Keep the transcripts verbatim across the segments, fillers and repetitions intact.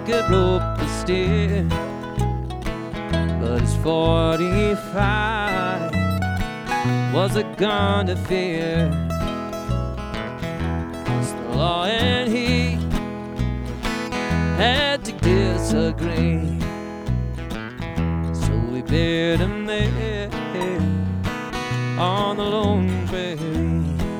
could rope the steer, but his forty-five was a gun to fear. It's the law and he had to disagree, so we buried him there on the Lone Prairie.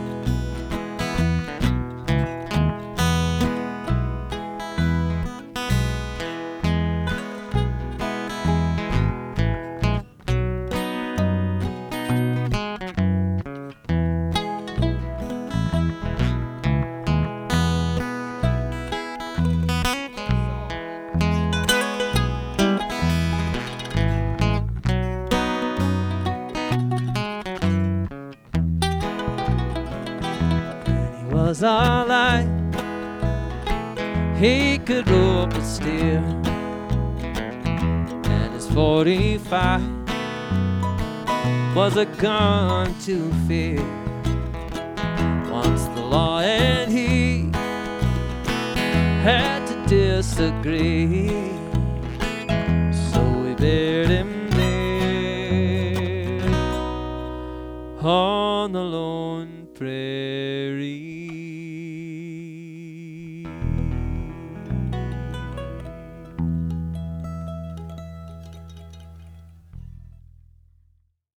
Was alright, he could rope a steer, and his forty-five was a gun to fear. Once the law and he had to disagree, so we buried him there on the Lone Prairie.